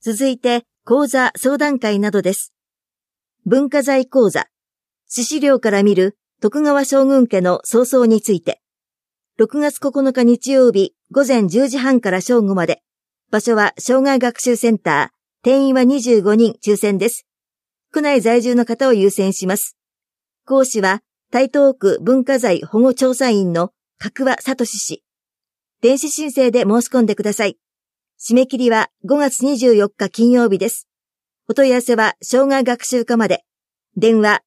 続いて、講座相談会などです。文化財講座。史資料から見る徳川将軍家の創創について。6月9日日曜日午前10時半から正午まで。場所は生涯学習センター。定員は25人抽選です。区内在住の方を優先します。講師は台東区文化財保護調査員の角和聡氏。電子申請で申し込んでください。締め切りは5月24日金曜日です。お問い合わせは生涯学習課まで。電話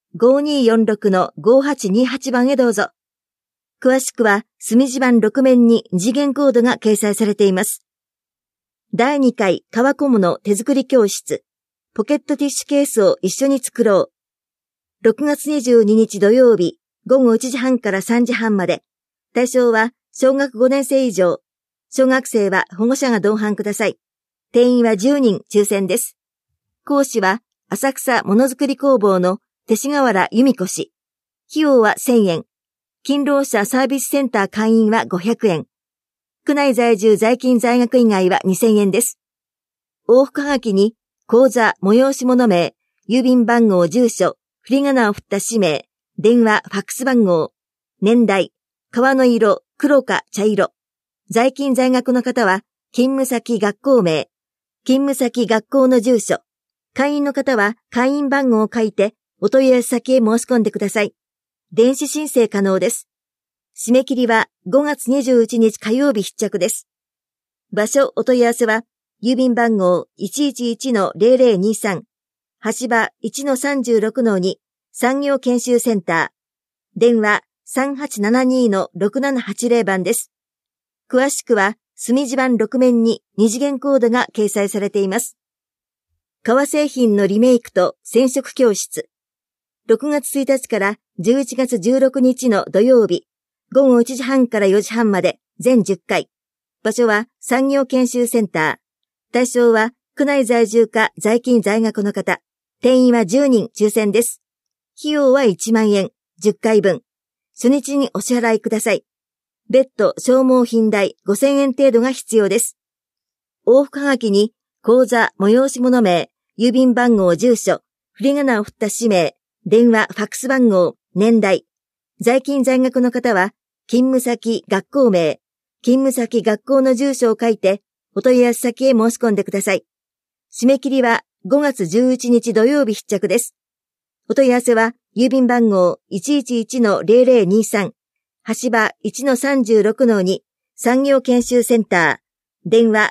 5246-5828 番へどうぞ。詳しくは墨字盤6面に二次元コードが掲載されています。第2回革小物手作り教室。ポケットティッシュケースを一緒に作ろう。6月22日土曜日午後1時半から3時半まで。対象は小学5年生以上。小学生は保護者が同伴ください。定員は10人抽選です。講師は浅草ものづくり工房の勅使河原由美子氏。費用は1000円。勤労者サービスセンター会員は500円。区内在住在勤在学以外は2000円です。往復はがきに口座、催し物名、郵便番号、住所、振り仮名を振った氏名、電話、ファックス番号、年代、革の色、黒か茶色。在勤在学の方は、勤務先学校名、勤務先学校の住所。会員の方は会員番号を書いて、お問い合わせ先へ申し込んでください。電子申請可能です。締め切りは5月21日火曜日必着です。場所お問い合わせは、郵便番号 111-0023、橋場 1-36-2、産業研修センター。電話 3872-6780 番です。詳しくは、墨字盤6面に二次元コードが掲載されています。革製品のリメイクと染色教室。6月1日から11月16日の土曜日、午後1時半から4時半まで全10回。場所は産業研修センター。対象は区内在住か在勤在学の方。定員は10人抽選です。費用は1万円、10回分。初日にお支払いください。別途消耗品代5000円程度が必要です。往復はがきに口座、催し物名、郵便番号、住所、振り仮名を振った氏名、電話、ファックス番号、年代。在勤在学の方は、勤務先、学校名、勤務先、学校の住所を書いて、お問い合わせ先へ申し込んでください。締め切りは5月11日土曜日必着です。お問い合わせは、郵便番号 111-0023、橋場 1-36-2、産業研修センター。電話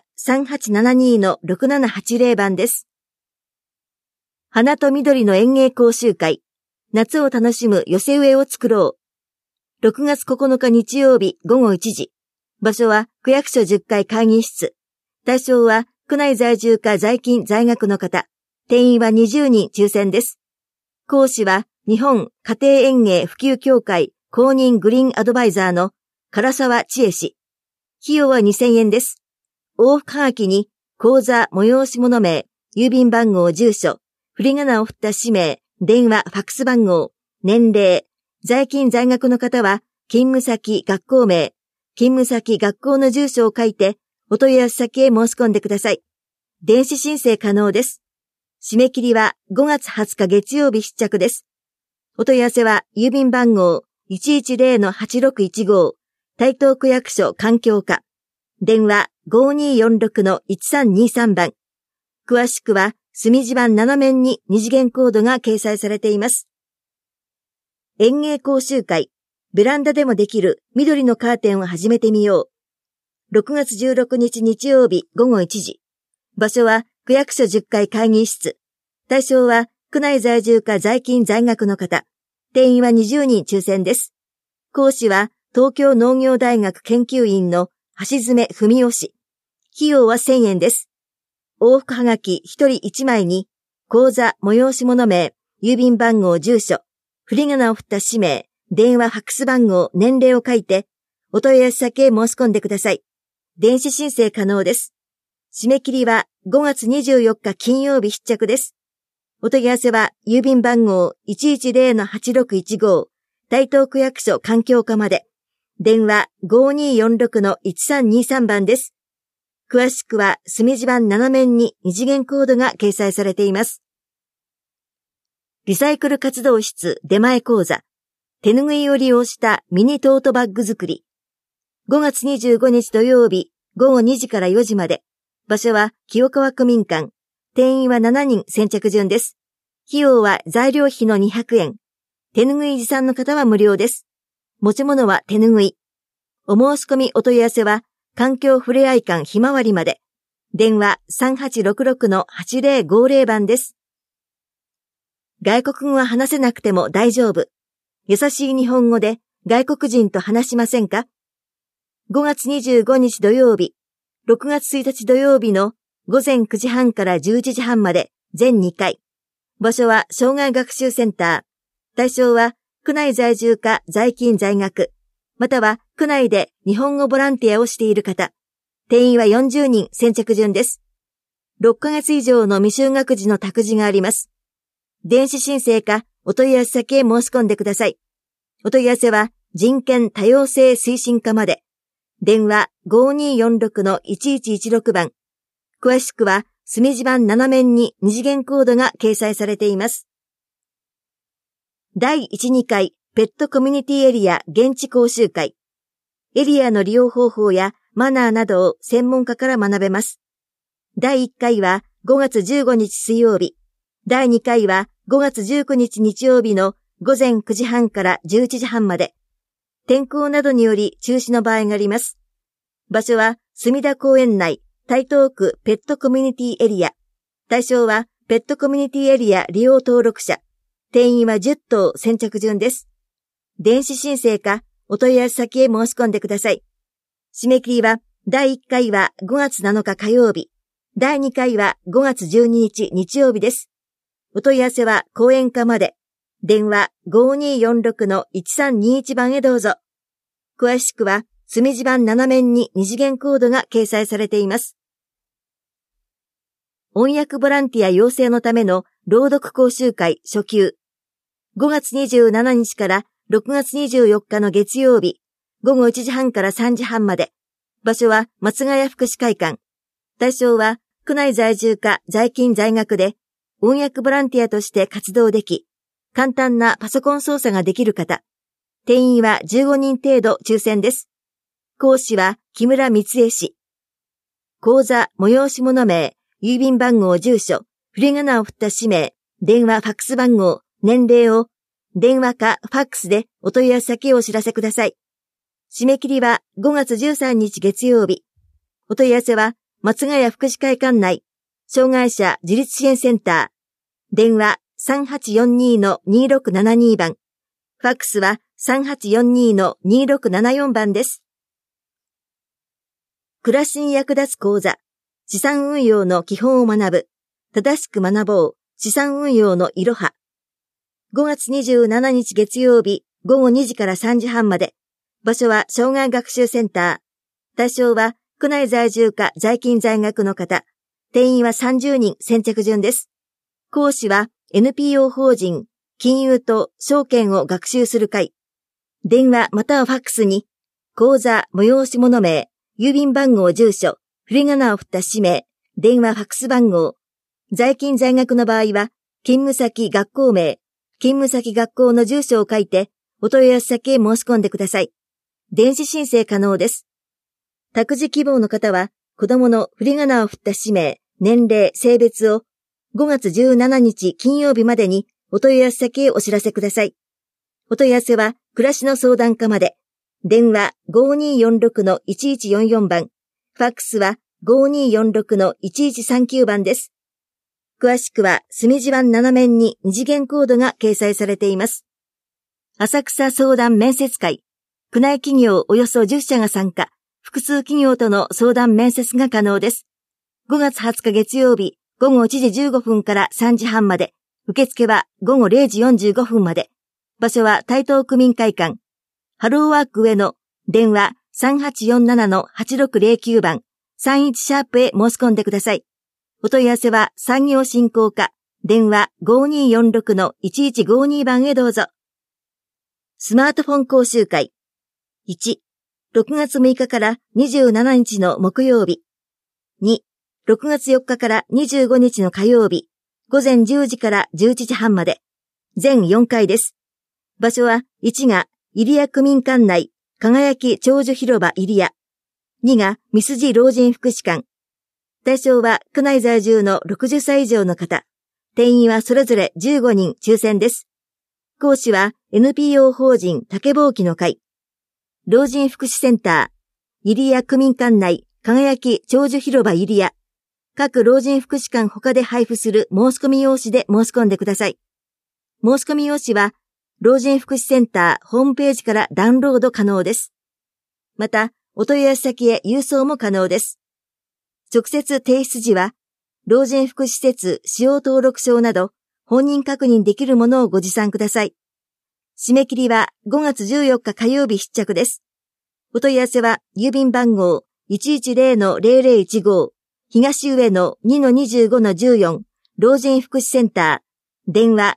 3872-6780 番です。花と緑の園芸講習会。夏を楽しむ寄せ植えを作ろう。6月9日日曜日午後1時。場所は区役所10階会議室。対象は区内在住か在勤在学の方。定員は20人抽選です。講師は日本家庭園芸普及協会公認グリーンアドバイザーの唐沢千恵氏。費用は2000円です。往復はがきに口座、催し物名、郵便番号、住所、振り仮名を振った氏名、電話、ファックス番号、年齢。在勤在学の方は勤務先、学校名、勤務先、学校の住所を書いてお問い合わせ先へ申し込んでください。電子申請可能です。締め切りは5月20日月曜日必着です。お問い合わせは郵便番号110-8615台東区役所環境課。電話 5246-1323 番。詳しくは墨字盤7面に二次元コードが掲載されています。園芸講習会。ベランダでもできる緑のカーテンを始めてみよう。6月16日日曜日午後1時。場所は区役所10階会議室。対象は区内在住か在勤在学の方。定員は20人抽選です。講師は東京農業大学研究員の橋爪文夫氏。費用は1000円です。往復はがき1人1枚に口座、催し物名、郵便番号、住所、振り仮名を振った氏名、電話、ファックス番号、年齢を書いてお問い合わせ先へ申し込んでください。電子申請可能です。締め切りは5月24日金曜日必着です。お問い合わせは郵便番号 110-8615 台東区役所環境課まで。電話 5246-1323 番です。 詳しくは隅地板7面に二次元コードが掲載されています。リサイクル活動室出前講座。手拭いを利用したミニトートバッグ作り。5月25日土曜日午後2時から4時まで。場所は清川区民館。定員は7人先着順です。費用は材料費の200円。手拭い持参の方は無料です。持ち物は手拭い。お申し込みお問い合わせは環境ふれあい館ひまわりまで。電話 3866-8050 番です。外国語は話せなくても大丈夫。優しい日本語で外国人と話しませんか？ 5 月25日土曜日、6月1日土曜日の午前9時半から11時半まで全2回。場所は障害学習センター。対象は区内在住か在勤在学、または区内で日本語ボランティアをしている方。定員は40人先着順です。6ヶ月以上の未就学児の託児があります。電子申請かお問い合わせ先へ申し込んでください。お問い合わせは人権多様性推進課まで。電話 5246-1116 番。詳しくは隅地板7面に二次元コードが掲載されています。第1、2回ペットコミュニティエリア現地講習会。エリアの利用方法やマナーなどを専門家から学べます。第1回は5月15日水曜日。第2回は5月19日日曜日の午前9時半から11時半まで。天候などにより中止の場合があります。場所は隅田公園内台東区ペットコミュニティエリア。対象はペットコミュニティエリア利用登録者。定員は10頭先着順です。電子申請かお問い合わせ先へ申し込んでください。締め切りは第1回は5月7日火曜日。第2回は5月12日日曜日です。お問い合わせは講演課まで。電話 5246-1321 番へどうぞ。詳しくは隅地板7面に二次元コードが掲載されています。翻訳ボランティア養成のための朗読講習会初級。5月27日から6月24日の月曜日、午後1時半から3時半まで。場所は松ヶ谷福祉会館。対象は区内在住か在勤在学で翻訳ボランティアとして活動でき、簡単なパソコン操作ができる方。定員は15人程度抽選です。講師は木村光恵氏。講座、催し物名、郵便番号、住所、振り仮名を振った氏名、電話、ファックス番号、年齢を電話かファックスでお問い合わせ先をお知らせください。締め切りは5月13日月曜日。お問い合わせは松ヶ谷福祉会館内、障害者自立支援センター。電話 3842-2672 番。ファックスは 3842-2674 番です。暮らしに役立つ講座。資産運用の基本を学ぶ。正しく学ぼう。資産運用のいろは。5月27日月曜日午後2時から3時半まで。場所は障害学習センター。対象は区内在住か在勤在学の方。定員は30人先着順です。講師は NPO 法人金融と証券を学習する会。電話またはファックスに講座催し物名、郵便番号、住所、振り仮名を振った氏名、電話ファックス番号。在勤在学の場合は勤務先学校名、勤務先学校の住所を書いてお問い合わせ先へ申し込んでください。電子申請可能です。託児希望の方は子供の振り仮名を振った氏名、年齢、性別を5月17日金曜日までにお問い合わせ先へお知らせください。お問い合わせは暮らしの相談課まで。電話 5246-1144 番。ファックスは 5246-1139 番です。詳しくは隅地板7面に二次元コードが掲載されています。浅草相談面接会。区内企業およそ10社が参加。複数企業との相談面接が可能です。5月20日月曜日午後1時15分から3時半まで。受付は午後0時45分まで。場所は台東区民会館。ハローワーク上の電話 3847-8609 番31シャープへ申し込んでください。お問い合わせは産業振興課。電話 5246-1152 番へどうぞ。スマートフォン講習会。1、6月6日から27日の木曜日。 2、6月4日から25日の火曜日、午前10時から11時半まで、全4回です。場所は1が入谷区民館内、輝き長寿広場入谷。2が三筋老人福祉館。対象は区内在住の60歳以上の方。定員はそれぞれ15人抽選です。講師は NPO 法人竹ぼうきの会。老人福祉センター、入谷区民館内、輝き長寿広場入谷。各老人福祉館他で配布する申し込み用紙で申し込んでください。申し込み用紙は、老人福祉センターホームページからダウンロード可能です。また、お問い合わせ先へ郵送も可能です。直接提出時は、老人福祉施設使用登録証など、本人確認できるものをご持参ください。締め切りは5月14日火曜日必着です。お問い合わせは、郵便番号 110-0015 東上野 2-25-14 老人福祉センター、電話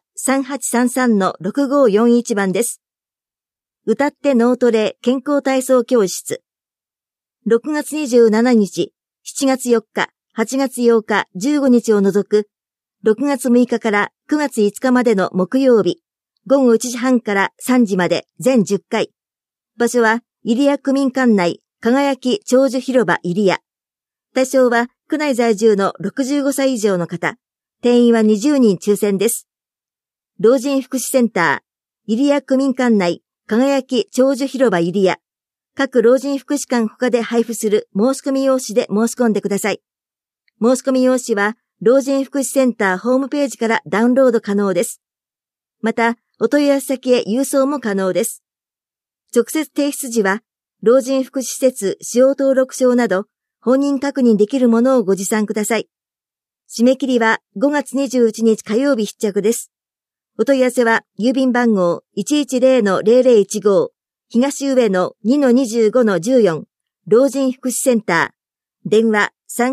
3833-6541 番です。歌って脳トレ健康体操教室。6月27日、7月4日、8月8日、15日を除く、6月6日から9月5日までの木曜日、午後1時半から3時まで全10回。場所は、入谷区民館内、輝き長寿広場入谷。対象は、区内在住の65歳以上の方。定員は20人抽選です。老人福祉センター、入谷区民館内、輝き長寿広場入谷。各老人福祉館他で配布する申し込み用紙で申し込んでください。申し込み用紙は、老人福祉センターホームページからダウンロード可能です。また、お問い合わせ先へ郵送も可能です。直接提出時は、老人福祉施設使用登録証など、本人確認できるものをご持参ください。締め切りは5月21日火曜日必着です。お問い合わせは、郵便番号 110-0015 東上野 2-25-14 老人福祉センター、電話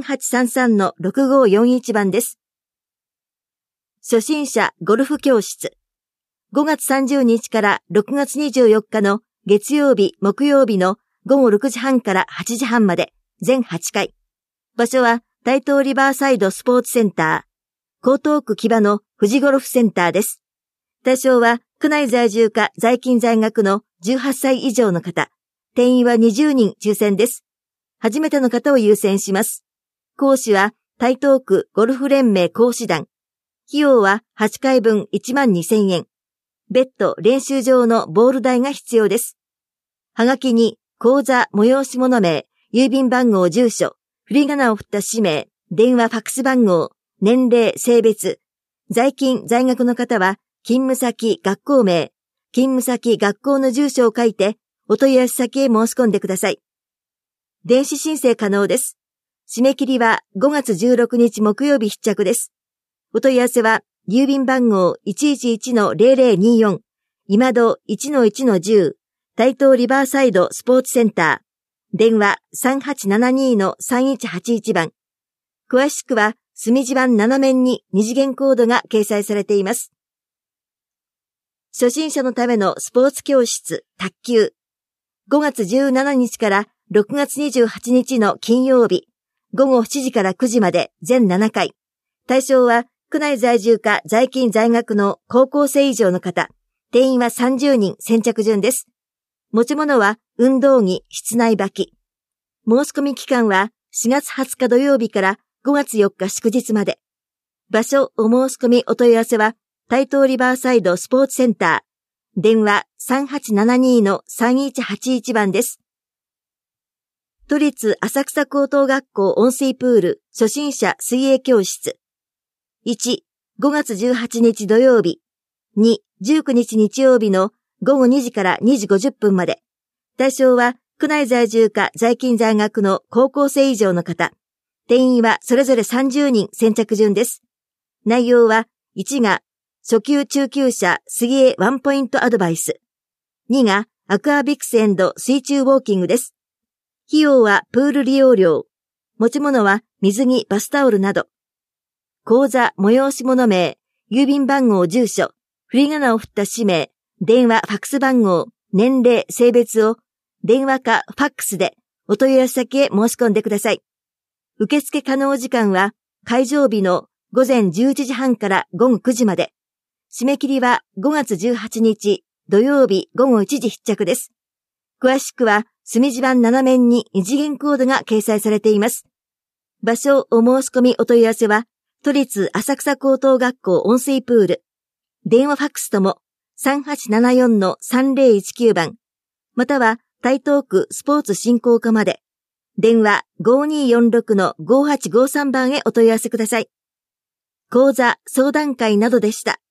3833-6541 番です。初心者ゴルフ教室。5月30日から6月24日の月曜日、木曜日の午後6時半から8時半まで全8回。場所は台東リバーサイドスポーツセンター、江東区木場の富士ゴルフセンターです。対象は区内在住か在勤在学の18歳以上の方。定員は20人抽選です。初めての方を優先します。講師は台東区ゴルフ連盟講師団。費用は8回分12,000円。別途練習場のボール代が必要です。はがきに口座催し物名、郵便番号住所、振り仮名を振った氏名、電話ファックス番号、年齢、性別、在勤在学の方は勤務先学校名、勤務先学校の住所を書いてお問い合わせ先へ申し込んでください。電子申請可能です。締め切りは5月16日木曜日必着です。お問い合わせは郵便番号 111-0024 今戸 1-1-10 台東リバーサイドスポーツセンター、電話 3872-3181 番。詳しくは隅地版7面に二次元コードが掲載されています。初心者のためのスポーツ教室卓球。5月17日から6月28日の金曜日、午後7時から9時まで全7回。対象は区内在住か在勤在学の高校生以上の方。定員は30人先着順です。持ち物は運動着、室内履き。申し込み期間は4月20日土曜日から5月4日祝日まで。場所、お申し込みお問い合わせは台東リバーサイドスポーツセンター。電話 3872-3181 番です。都立浅草高等学校温水プール初心者水泳教室。1、5月18日土曜日。2、19日日曜日の午後2時から2時50分まで。対象は区内在住か在勤在学の高校生以上の方。定員はそれぞれ30人先着順です。内容は1が初級中級者水泳ワンポイントアドバイス。2がアクアビクス&水中ウォーキングです。費用はプール利用料。持ち物は水着、バスタオルなど。口座、催し物名、郵便番号、住所、振り仮名を振った氏名、電話、ファックス番号、年齢、性別を電話かファックスでお問い合わせ先へ申し込んでください。 受付可能時間は会場日の午前11時半から午後9時まで。締め切りは5月18日土曜日午後1時必着です。詳しくは隅地版7面に二次元コードが掲載されています。場所お申し込みお問い合わせは都立浅草高等学校温水プール。電話ファックスとも 3874-3019 番、または台東区スポーツ振興課まで。電話 5246-5853 番へお問い合わせください。講座、相談会などでした。